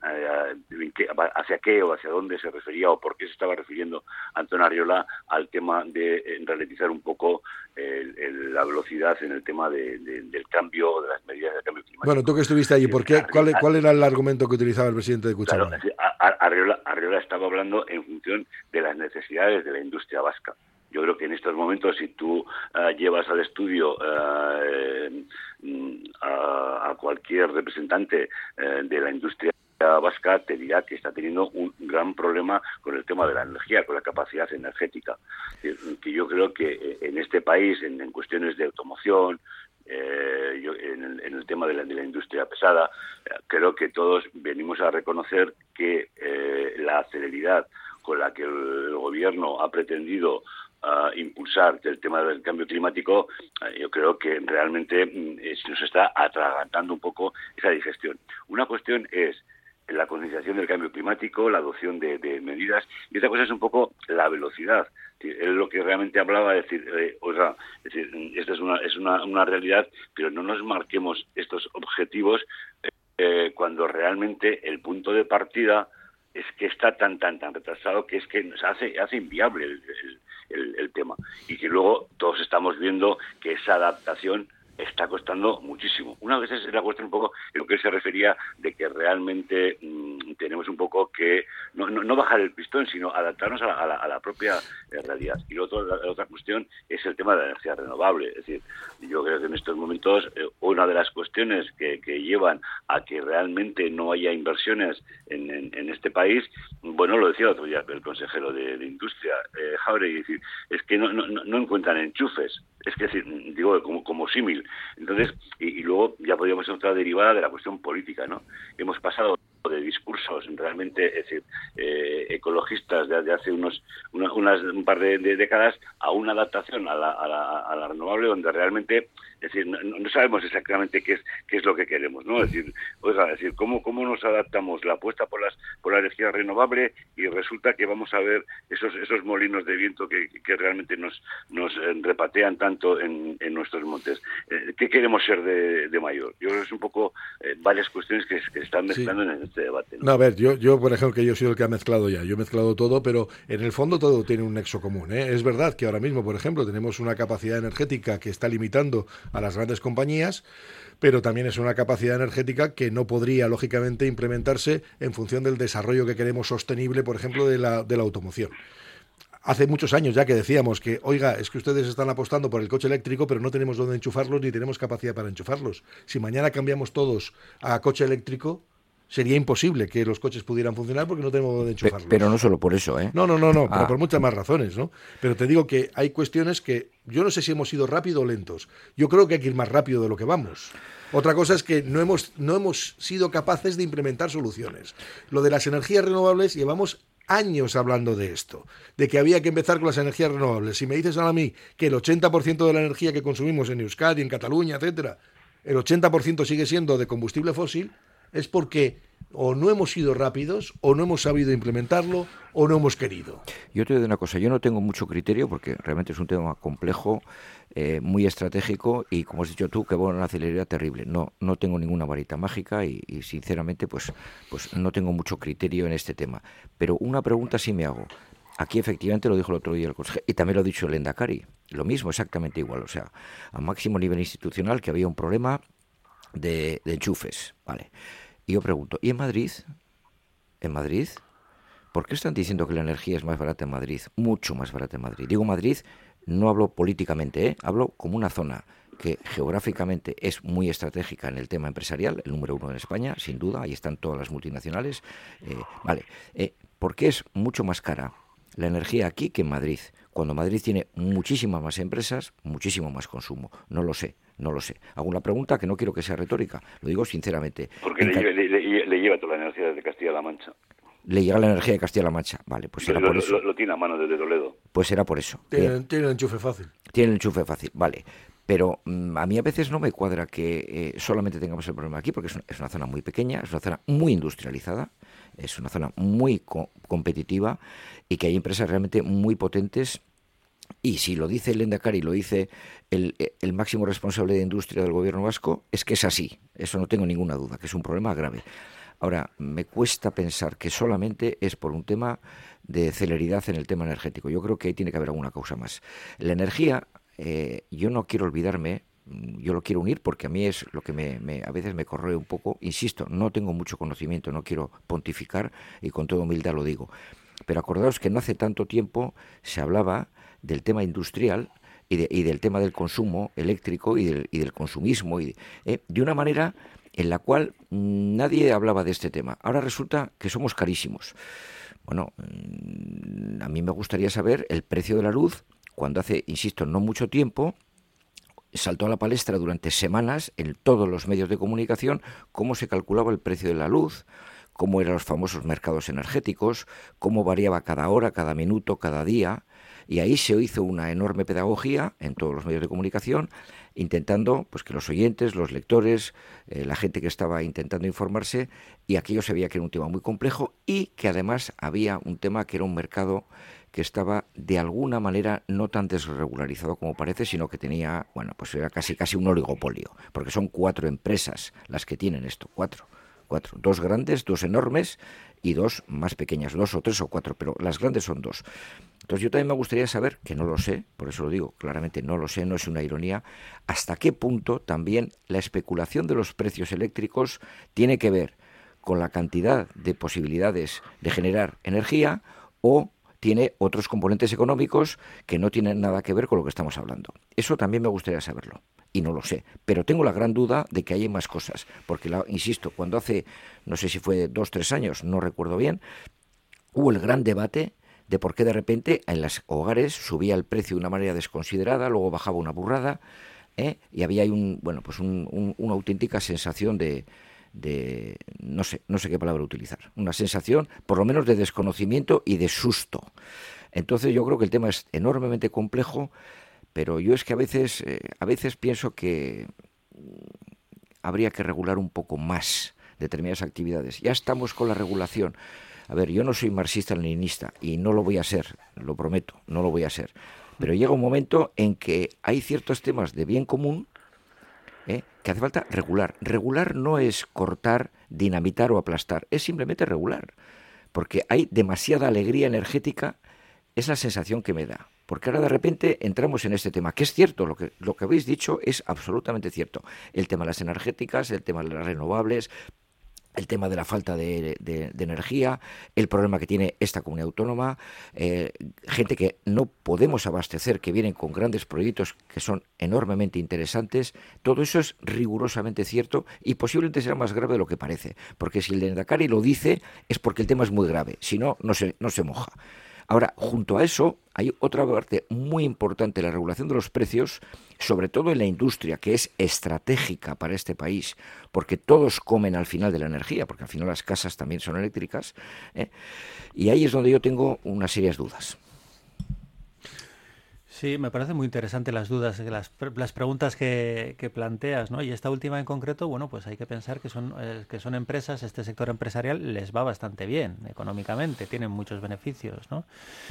eh, qué, hacia qué o hacia dónde se refería o por qué se estaba refiriendo Antón Arriola al tema de eh, ralentizar un poco el, el, la velocidad en el tema de, de, del cambio, de las medidas de cambio climático. Bueno, tú que estuviste allí, ¿por qué, cuál, ¿cuál era el argumento que utilizaba el presidente de Kutxabank? Claro, Arriola, Arriola estaba hablando en función de las necesidades de la industria vasca. Yo creo que en estos momentos, si tú uh, llevas al estudio uh, a, a cualquier representante uh, de la industria vasca, te dirá que está teniendo un gran problema con el tema de la energía, con la capacidad energética. Que yo creo que en este país, en, en cuestiones de automoción, Eh, yo, en, el, en el tema de la, de la industria pesada, eh, creo que todos venimos a reconocer que eh, la celeridad con la que el, el gobierno ha pretendido uh, impulsar el tema del cambio climático, uh, yo creo que realmente eh, nos está atragantando un poco esa digestión. Una cuestión es la concienciación del cambio climático, la adopción de, de medidas, y otra cosa es un poco la velocidad. Él lo que realmente hablaba es decir, eh, o sea, es decir, esto es una es una, una realidad, pero no nos marquemos estos objetivos eh, cuando realmente el punto de partida es que está tan tan tan retrasado que es que nos hace hace inviable el, el, el, el tema, y que luego todos estamos viendo que esa adaptación está costando muchísimo. Una vez es la cuestión un poco en lo que se refería de que realmente mmm, tenemos un poco que no, no, no bajar el pistón, sino adaptarnos a la, a la, a la propia eh, realidad. Y lo otro, la, la otra cuestión es el tema de la energía renovable. Es decir, yo creo que en estos momentos eh, una de las cuestiones que, que llevan a que realmente no haya inversiones en, en, en este país, bueno, lo decía el otro día el consejero de, de Industria, eh, Jauregui, es decir, es que no, no, no encuentran enchufes. Es que, es decir, digo, como, como símil. Entonces, y, y luego ya podríamos ser otra derivada de la cuestión política, ¿no? Hemos pasado de discursos realmente es decir, eh, ecologistas de, de hace unos una, unas un par de, de décadas a una adaptación a la, a la, a la renovable donde realmente es decir no, no sabemos exactamente qué es qué es lo que queremos, ¿no? Es decir, oiga, es decir cómo cómo nos adaptamos la apuesta por las por la energía renovable y resulta que vamos a ver esos esos molinos de viento que, que realmente nos nos repatean tanto en, en nuestros montes. Eh, ¿Qué queremos ser de, de mayor? Yo creo que es un poco eh, varias cuestiones que, que están mezclando sí. en este debate, ¿no? No, a ver, yo, yo, por ejemplo, que yo he sido el que ha mezclado ya, yo he mezclado todo, pero en el fondo todo tiene un nexo común, ¿eh? Es verdad que ahora mismo, por ejemplo, tenemos una capacidad energética que está limitando a las grandes compañías, pero también es una capacidad energética que no podría, lógicamente, implementarse en función del desarrollo que queremos sostenible, por ejemplo, de la, de la automoción. Hace muchos años ya que decíamos que, oiga, es que ustedes están apostando por el coche eléctrico, pero no tenemos dónde enchufarlos ni tenemos capacidad para enchufarlos. Si mañana cambiamos todos a coche eléctrico, sería imposible que los coches pudieran funcionar porque no tenemos dónde enchufarlos. Pero no solo por eso, ¿eh? No, no, no, no, ah. pero por muchas más razones, ¿no? Pero te digo que hay cuestiones que yo no sé si hemos ido rápido o lentos. Yo creo que hay que ir más rápido de lo que vamos. Otra cosa es que no hemos, no hemos sido capaces de implementar soluciones. Lo de las energías renovables, llevamos años hablando de esto, de que había que empezar con las energías renovables. Si me dices ahora a mí que el ochenta por ciento de la energía que consumimos en Euskadi, en Cataluña, etcétera, el ochenta por ciento sigue siendo de combustible fósil, es porque o no hemos sido rápidos, o no hemos sabido implementarlo, o no hemos querido. Yo te digo una cosa, yo no tengo mucho criterio porque realmente es un tema complejo, eh, muy estratégico y, como has dicho tú, que va a una celeridad terrible. No, no tengo ninguna varita mágica y, y sinceramente, pues, pues no tengo mucho criterio en este tema. Pero una pregunta sí me hago. Aquí efectivamente lo dijo el otro día el consejero y también lo ha dicho el Endacari. Lo mismo, exactamente igual. O sea, a máximo nivel institucional que había un problema de, de enchufes, ¿vale? Y yo pregunto, ¿y en Madrid? ¿En Madrid? ¿Por qué están diciendo que la energía es más barata en Madrid? Mucho más barata en Madrid. Digo Madrid, no hablo políticamente, ¿eh? Hablo como una zona que geográficamente es muy estratégica en el tema empresarial, el número uno en España, sin duda, ahí están todas las multinacionales. Eh, vale, eh, ¿por qué es mucho más cara la energía aquí que en Madrid? Cuando Madrid tiene muchísimas más empresas, muchísimo más consumo. No lo sé, no lo sé. Hago una pregunta que no quiero que sea retórica, lo digo sinceramente. Porque le, le, le, le lleva toda la energía desde Castilla-La Mancha. Le llega la energía de Castilla-La Mancha. Vale, pues será lo, por eso. Lo, lo tiene a mano desde Toledo. Pues será por eso. Tiene, tiene el enchufe fácil. Tiene el enchufe fácil, vale. Pero mmm, a mí a veces no me cuadra que eh, solamente tengamos el problema aquí, porque es una, es una zona muy pequeña, es una zona muy industrializada, es una zona muy co- competitiva y que hay empresas realmente muy potentes. Y si lo dice el Endacari, lo dice el, el máximo responsable de industria del gobierno vasco, es que es así. Eso no tengo ninguna duda, que es un problema grave. Ahora, me cuesta pensar que solamente es por un tema de celeridad en el tema energético. Yo creo que ahí tiene que haber alguna causa más. La energía, eh, yo no quiero olvidarme, yo lo quiero unir porque a mí es lo que me, me, a veces me corroe un poco. Insisto, no tengo mucho conocimiento, no quiero pontificar y con toda humildad lo digo. Pero acordaos que no hace tanto tiempo se hablaba del tema industrial y, de, y del tema del consumo eléctrico y del, y del consumismo y de, eh, de una manera en la cual nadie hablaba de este tema. Ahora resulta que somos carísimos. Bueno, a mí me gustaría saber el precio de la luz cuando hace, insisto, no mucho tiempo saltó a la palestra durante semanas en todos los medios de comunicación cómo se calculaba el precio de la luz, cómo eran los famosos mercados energéticos, cómo variaba cada hora, cada minuto, cada día. Y ahí se hizo una enorme pedagogía en todos los medios de comunicación, intentando pues que los oyentes, los lectores, eh, la gente que estaba intentando informarse, y aquello se veía que era un tema muy complejo y que además había un tema que era un mercado que estaba de alguna manera no tan desregularizado como parece, sino que tenía, bueno, pues era casi casi un oligopolio, porque son cuatro empresas las que tienen esto, cuatro. Cuatro, dos grandes, dos enormes y dos más pequeñas, dos o tres o cuatro, pero las grandes son dos. Entonces yo también me gustaría saber, que no lo sé, por eso lo digo, claramente no lo sé, no es una ironía, hasta qué punto también la especulación de los precios eléctricos tiene que ver con la cantidad de posibilidades de generar energía o tiene otros componentes económicos que no tienen nada que ver con lo que estamos hablando. Eso también me gustaría saberlo. Y no lo sé, pero tengo la gran duda de que hay más cosas, porque, la, insisto, cuando hace, no sé si fue dos, tres años, no recuerdo bien, hubo el gran debate de por qué de repente en los hogares subía el precio de una manera desconsiderada, luego bajaba una burrada, ¿eh? Y había ahí un, bueno, pues un, un, una auténtica sensación de, de, no sé, no sé qué palabra utilizar, una sensación por lo menos de desconocimiento y de susto. Entonces yo creo que el tema es enormemente complejo. Pero yo es que a veces, eh, a veces pienso que habría que regular un poco más determinadas actividades. Ya estamos con la regulación. A ver, yo no soy marxista-leninista y no lo voy a ser, lo prometo, no lo voy a ser. Pero llega un momento en que hay ciertos temas de bien común ¿eh? que hace falta regular. Regular no es cortar, dinamitar o aplastar, es simplemente regular. Porque hay demasiada alegría energética, es la sensación que me da. porque ahora de repente entramos en este tema, que es cierto, lo que, lo que habéis dicho es absolutamente cierto. El tema de las energéticas, el tema de las renovables, el tema de la falta de, de, de energía, el problema que tiene esta comunidad autónoma, eh, gente que no podemos abastecer, que vienen con grandes proyectos que son enormemente interesantes. Todo eso es rigurosamente cierto y posiblemente será más grave de lo que parece, porque si el Lehendakari lo dice es porque el tema es muy grave, si no, no se, no se moja. Ahora, junto a eso, hay otra parte muy importante, la regulación de los precios, sobre todo en la industria, que es estratégica para este país, porque todos comen al final de la energía, porque al final las casas también son eléctricas, ¿eh? Y ahí es donde yo tengo unas serias dudas. Sí, me parecen muy interesantes las dudas, las, las preguntas que, que planteas, ¿no? Y esta última en concreto, bueno, pues hay que pensar que son, eh, que son empresas, este sector empresarial les va bastante bien económicamente, tienen muchos beneficios, ¿no?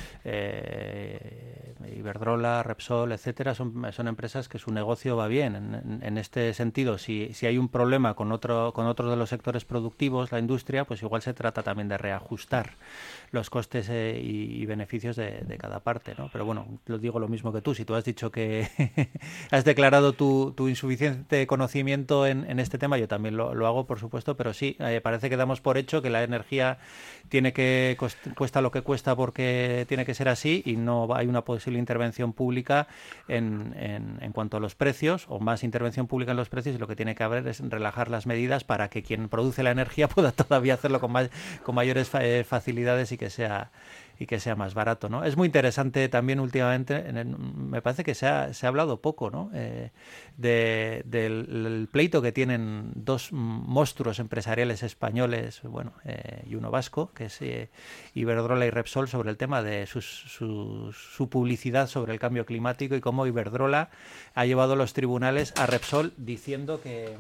Eh, Iberdrola, Repsol, etcétera, son, son empresas que su negocio va bien. En, en, en este sentido, si, si hay un problema con otro, con otros de los sectores productivos, la industria, pues igual se trata también de reajustar los costes eh, y, y beneficios de, de cada parte, ¿no? Pero bueno, lo digo lo mismo que tú, si tú has dicho que has declarado tu, tu insuficiente conocimiento en, en este tema, yo también lo, lo hago, por supuesto, pero sí, eh, parece que damos por hecho que la energía tiene que cost- cuesta lo que cuesta porque tiene que ser así y no hay una posible intervención pública en, en, en cuanto a los precios, o más intervención pública en los precios, y lo que tiene que haber es relajar las medidas para que quien produce la energía pueda todavía hacerlo con, más, con mayores fa- eh, facilidades y que sea y que sea más barato, ¿no? Es muy interesante también últimamente, en el, me parece que se ha, se ha hablado poco, ¿no? Eh, de, del el pleito que tienen dos monstruos empresariales españoles, bueno, eh, y uno vasco, que es eh, Iberdrola y Repsol, sobre el tema de sus, su, su publicidad sobre el cambio climático y cómo Iberdrola ha llevado a los tribunales a Repsol diciendo que...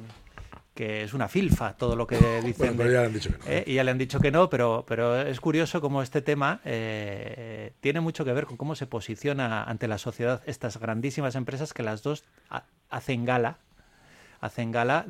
que es una filfa todo lo que dicen. Bueno, pero ya le han dicho que no. Eh, y ya le han dicho que no, pero, pero es curioso cómo este tema eh, tiene mucho que ver con cómo se posiciona ante la sociedad estas grandísimas empresas que las dos ha, hacen gala, hacen gala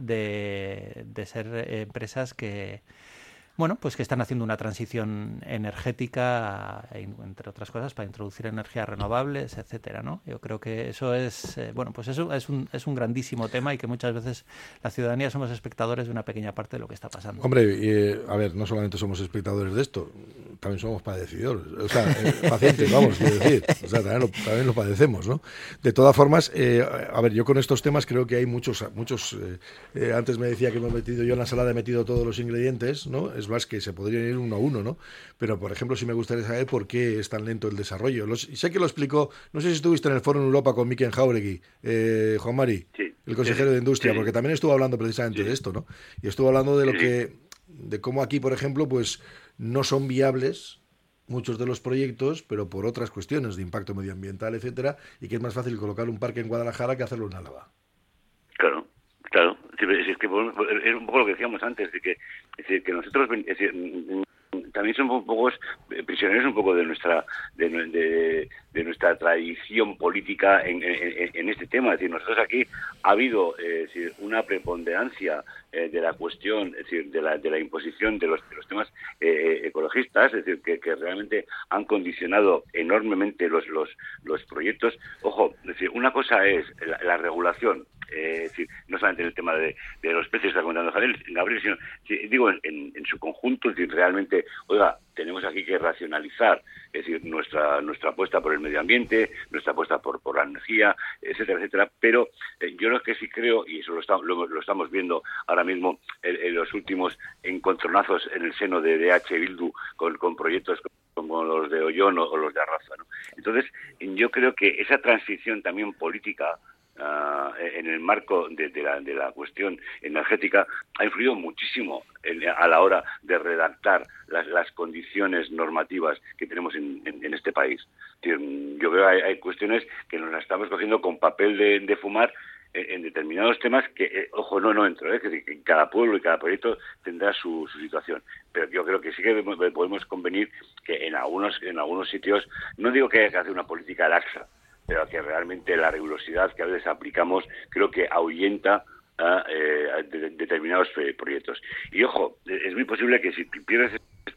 de, de ser eh, empresas que, bueno, pues que están haciendo una transición energética, entre otras cosas, para introducir energías renovables, etcétera, ¿no? Yo creo que eso es, eh, bueno, pues eso es un, es un grandísimo tema y que muchas veces la ciudadanía somos espectadores de una pequeña parte de lo que está pasando. Hombre, eh, a ver, no solamente somos espectadores de esto, también somos padecedores, o sea, eh, pacientes, vamos, quiero decir, o sea, también lo, también lo padecemos, ¿no? De todas formas, eh, a ver, yo con estos temas creo que hay muchos, muchos, eh, eh, antes me decía que me he metido yo en la salada, he metido todos los ingredientes, ¿no? Es más que se podrían ir uno a uno, ¿no? Pero, por ejemplo, sí me gustaría saber por qué es tan lento el desarrollo. Los, sé que lo explicó, no sé si estuviste en el Foro en Europa con Miquel Jauregui, eh, Juan Mari, sí, el consejero sí, de Industria, sí. porque también estuvo hablando precisamente sí. de esto, ¿no? Y estuvo hablando de lo sí. que, de cómo aquí, por ejemplo, pues no son viables muchos de los proyectos, pero por otras cuestiones de impacto medioambiental, etcétera, y que es más fácil colocar un parque en Guadalajara que hacerlo en Álava. Claro, claro. Es que es un poco lo que decíamos antes, de que, es decir, que nosotros es decir, también somos un poco prisioneros un poco de nuestra de, de, de nuestra tradición política en, en, en este tema. Es decir, nosotros aquí ha habido eh, es decir, una preponderancia eh, de la cuestión, es decir, de la de la imposición de los de los temas eh, ecologistas, es decir, que, que realmente han condicionado enormemente los los los proyectos. Ojo, es decir, una cosa es la, la regulación. Eh, es decir, no solamente en el tema de, de los precios que está comentando Gabriel, Gabriel sino, si, digo, en, en su conjunto, es decir, realmente, oiga, tenemos aquí que racionalizar, es decir, nuestra nuestra apuesta por el medio ambiente, nuestra apuesta por, por la energía, etcétera, etcétera, pero eh, yo lo que sí creo, y eso lo, está, lo, lo estamos viendo ahora mismo en, en los últimos encontronazos en el seno de D H Bildu con, con proyectos como los de Ollón o, o los de Arraza, ¿no? Entonces, yo creo que esa transición también política, Uh, en el marco de, de, la, de la cuestión energética, ha influido muchísimo en, a la hora de redactar las, las condiciones normativas que tenemos en, en, en este país. Yo creo que hay, hay cuestiones que nos las estamos cogiendo con papel de, de fumar en, en determinados temas que, eh, ojo, no, no entro, ¿eh? que, que cada pueblo y cada proyecto tendrá su, su situación. Pero yo creo que sí que podemos convenir que en algunos, en algunos sitios, no digo que haya que hacer una política laxa, pero que realmente la rigurosidad que a veces aplicamos creo que ahuyenta a, eh, a de, determinados eh, proyectos. Y ojo, es muy posible que si pierdes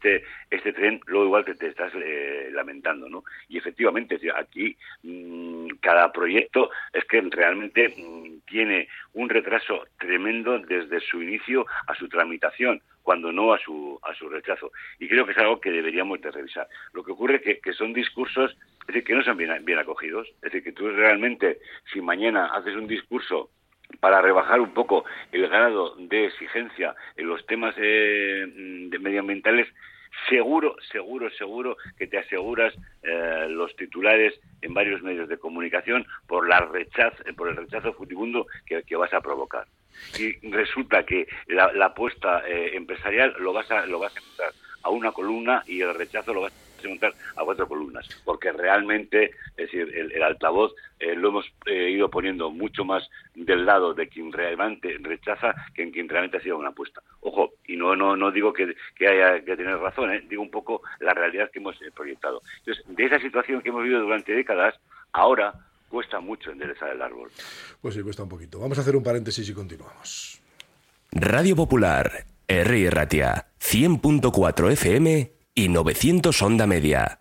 este este tren, luego igual que te estás eh, lamentando, ¿no? Y efectivamente, aquí mmm, cada proyecto es que realmente mmm, tiene un retraso tremendo desde su inicio a su tramitación, cuando no a su a su rechazo. Y creo que es algo que deberíamos de revisar. Lo que ocurre que, que son discursos, es decir, que no son bien, bien acogidos. Es decir, que tú realmente, si mañana haces un discurso para rebajar un poco el grado de exigencia en los temas eh, de medioambientales, seguro, seguro, seguro que te aseguras eh, los titulares en varios medios de comunicación por la rechazo, por el rechazo furibundo que, que vas a provocar. Y resulta que la, la apuesta eh, empresarial lo vas a lo vas a encontrar a una columna y el rechazo lo vas a encontrar a cuatro columnas, porque realmente, es decir, el, el altavoz eh, lo hemos eh, ido poniendo mucho más del lado de quien realmente rechaza que en quien realmente ha sido una apuesta. Ojo, y no no no digo que, que haya que tener razón, ¿eh? Digo un poco la realidad que hemos eh, proyectado. Entonces, de esa situación que hemos vivido durante décadas, ahora cuesta mucho enderezar el árbol. Pues sí, cuesta un poquito. Vamos a hacer un paréntesis y continuamos. Radio Popular, R I Ratia, cien punto cuatro F M y novecientos onda media.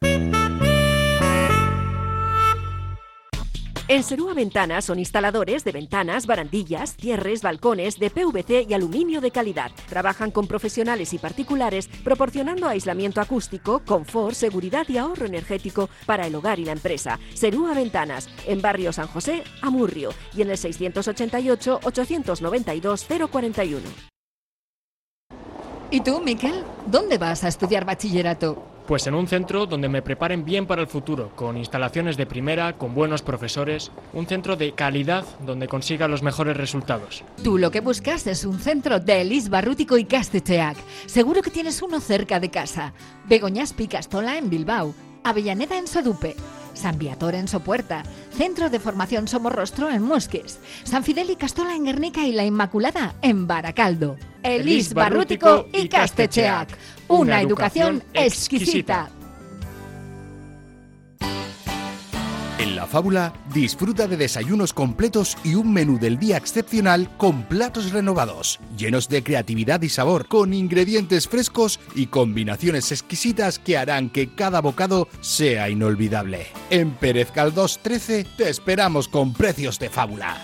En Serúa Ventanas son instaladores de ventanas, barandillas, cierres, balcones de P V C y aluminio de calidad. Trabajan con profesionales y particulares proporcionando aislamiento acústico, confort, seguridad y ahorro energético para el hogar y la empresa. Serúa Ventanas, en Barrio San José, Amurrio, y en el seiscientos ochenta y ocho, ochocientos noventa y dos, cero cuarenta y uno. ¿Y tú, Miquel? ¿Dónde vas a estudiar bachillerato? Pues en un centro donde me preparen bien para el futuro, con instalaciones de primera, con buenos profesores, un centro de calidad donde consiga los mejores resultados. Tú lo que buscas es un centro de Elis Barrútico y Castecheac. Seguro que tienes uno cerca de casa. Begoñaspi Castola en Bilbao, Avellaneda en Sodupe, San Viator en Sopuerta, Centro de Formación Somorrostro en Mosques, San Fidel y Castola en Guernica y La Inmaculada en Baracaldo. Elis Barrútico y Castecheac. Una educación exquisita. En La Fábula, disfruta de desayunos completos y un menú del día excepcional con platos renovados, llenos de creatividad y sabor, con ingredientes frescos y combinaciones exquisitas que harán que cada bocado sea inolvidable. En Pérez Caldós trece te esperamos con precios de fábula.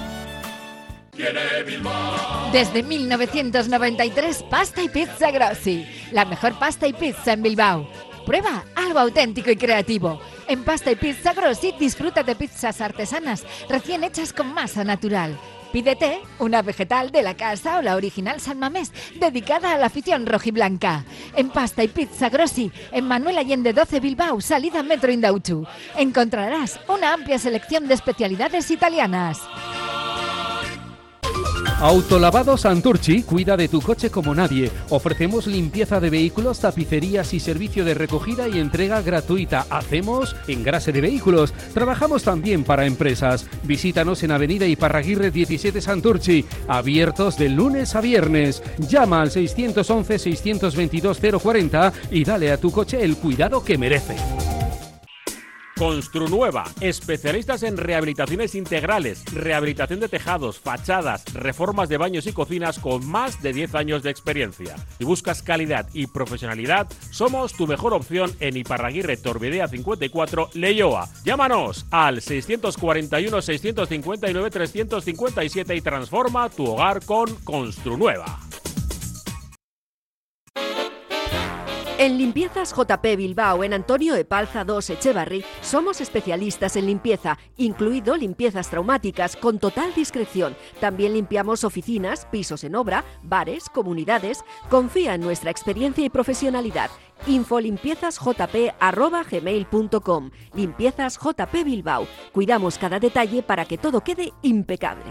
Desde mil novecientos noventa y tres, Pasta y Pizza Grossi, la mejor pasta y pizza en Bilbao. Prueba algo auténtico y creativo. En Pasta y Pizza Grossi disfruta de pizzas artesanas recién hechas con masa natural. Pídete una vegetal de la casa o la original San Mamés, dedicada a la afición rojiblanca. En Pasta y Pizza Grossi, en Manuel Allende doce Bilbao, salida Metro Indauchu, encontrarás una amplia selección de especialidades italianas. Autolavado Santurchi cuida de tu coche como nadie. Ofrecemos limpieza de vehículos, tapicerías y servicio de recogida y entrega gratuita. Hacemos engrase de vehículos. Trabajamos también para empresas. Visítanos en Avenida Iparraguirre diecisiete Santurchi. Abiertos de lunes a viernes. Llama al seiscientos once, seiscientos veintidós, cero cuarenta y dale a tu coche el cuidado que merece. Construnueva, especialistas en rehabilitaciones integrales, rehabilitación de tejados, fachadas, reformas de baños y cocinas con más de diez años de experiencia. Si buscas calidad y profesionalidad, somos tu mejor opción en Iparraguirre Torbidea cincuenta y cuatro, Leioa. Llámanos al seiscientos cuarenta y uno, seiscientos cincuenta y nueve, trescientos cincuenta y siete y transforma tu hogar con Construnueva. En Limpiezas J P Bilbao, en Antonio Epalza dos Echevarri, somos especialistas en limpieza, incluido limpiezas traumáticas con total discreción. También limpiamos oficinas, pisos en obra, bares, comunidades. Confía en nuestra experiencia y profesionalidad. info limpiezas j p arroba gmail punto com. Limpiezas J P Bilbao. Cuidamos cada detalle para que todo quede impecable.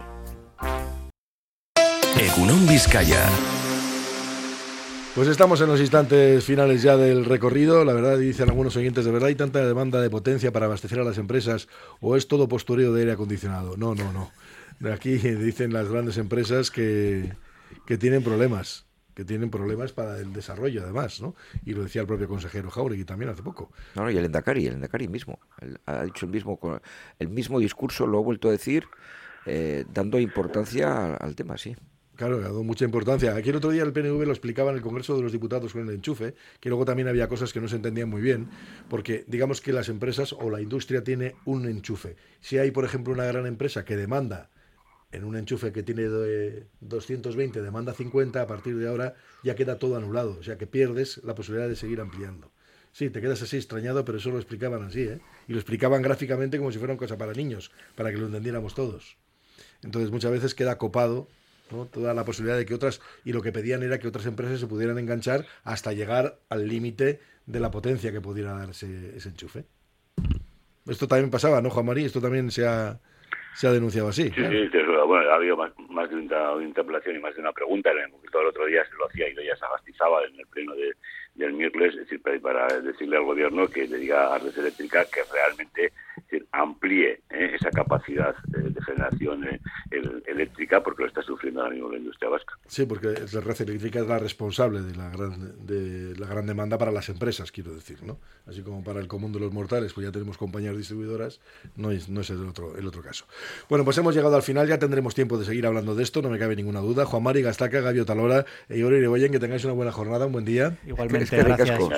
Egunon Vizcaya. Pues estamos en los instantes finales ya del recorrido. La verdad, dicen algunos oyentes, ¿de verdad hay tanta demanda de potencia para abastecer a las empresas o es todo postureo de aire acondicionado? No, no, no. De aquí dicen las grandes empresas que, que tienen problemas, que tienen problemas para el desarrollo además, ¿no? Y lo decía el propio consejero Jáuregui también hace poco. No, no, y el Endacari, el Endacari mismo. El, ha dicho el mismo, el mismo discurso, lo ha vuelto a decir, eh, dando importancia al, al tema, sí. Claro, ha dado mucha importancia. Aquí el otro día el P N V lo explicaba en el Congreso de los Diputados con el enchufe, que luego también había cosas que no se entendían muy bien, porque digamos que las empresas o la industria tiene un enchufe. Si hay, por ejemplo, una gran empresa que demanda en un enchufe que tiene de doscientos veinte, demanda cincuenta, a partir de ahora ya queda todo anulado, o sea que pierdes la posibilidad de seguir ampliando. Sí, te quedas así extrañado, pero eso lo explicaban así, ¿eh? Y lo explicaban gráficamente como si fuera una cosa para niños, para que lo entendiéramos todos. Entonces muchas veces queda copado, ¿no?, toda la posibilidad de que otras, y lo que pedían era que otras empresas se pudieran enganchar hasta llegar al límite de la potencia que pudiera dar ese, ese enchufe. Esto también pasaba, ¿no, Juan María? Esto también se ha, se ha denunciado así. Sí, claro. sí, sí, bueno, ha habido más, más de una, una interpelación y más de una pregunta. En concreto, el otro día se lo hacía y ella se agastizaba en el pleno de, del miércoles, es decir, para, para decirle al gobierno que le diga a Red Eléctrica que realmente es decir, amplíe ¿eh? esa capacidad eh, de generación eh, el, eléctrica, porque lo está sufriendo ahora mismo la industria vasca. Sí, porque la Red Eléctrica es la responsable de la gran de la gran demanda para las empresas, quiero decir, ¿no? Así como para el común de los mortales, pues ya tenemos compañías distribuidoras, no es, no es el otro, el otro caso. Bueno, pues hemos llegado al final, ya tendremos tiempo de seguir hablando de esto, no me cabe ninguna duda. Juan Mari Gastaca, Gabio Talora, Igor Irigoyen, que tengáis una buena jornada, un buen día. Igualmente, gracias.